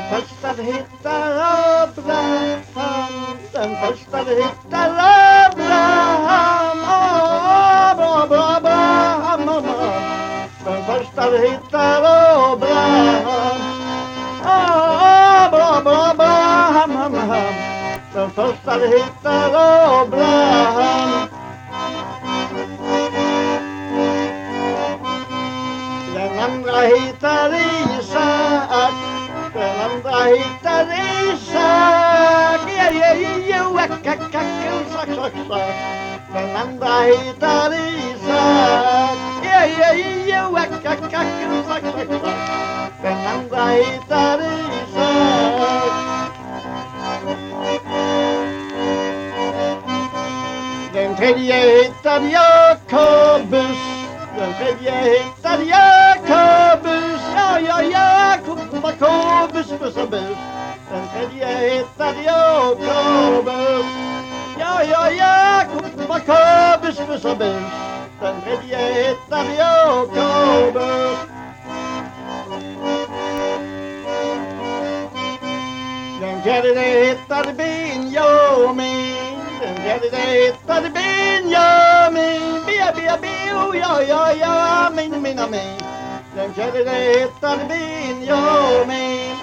första de hittar Abraham, den första de hittar Abraham, Abraham, den första de hittar Abraham, Abraham, den första de hittar Abraham. Den andra hittar Isak, den andra hittar Isak, den andra hittar Isak, den andra hittar Isak. Den tredje hittar Jakobus, den tredje hittar Jakobus, Jakobus, bussabus. Den tredje hittar Jakobus, Jakobus, bussabus. Den tredje hittar Jakobus. Den fjärde hittar Benjamin, den fjärde hittar Benjamin, min. Den fjärde hittar Benjamin,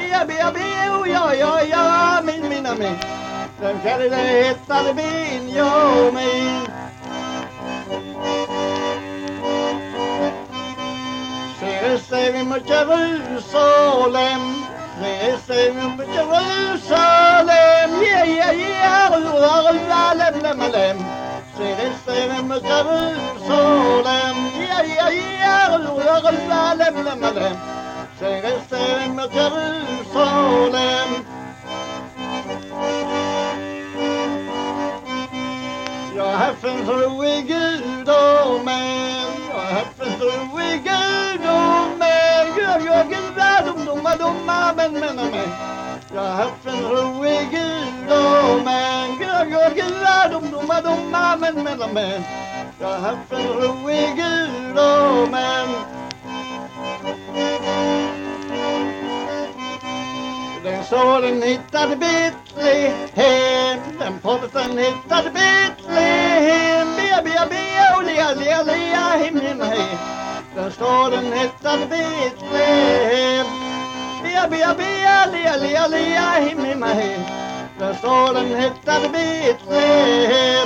min. Den fjärde hittar Benjamin. Ser vi mot Jerusalem, ser vi mot Jerusalem, Jerusalem. Ser vi mot Jerusalem, Jerusalem. Ser vi mot Jerusalem. Jag har haft en tro i gudomen, jag har haft en tro i gudomen, Gud, men. Jag har haft en tro i gudomen, Gud, men. Jag har haft en tro i gudomen. Den solen hittade Betlehem, den pojken hittade Betlehem, him. Den solen hittade Betlehem, him. Den solen hittade Betlehem.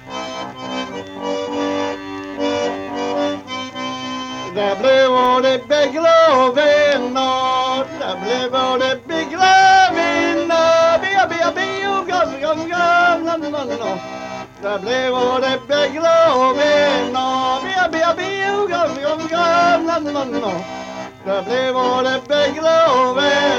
Där blev det begraven, där blev det begraven, Där blev det begraven, där blev det begraven, Där blev det begraven.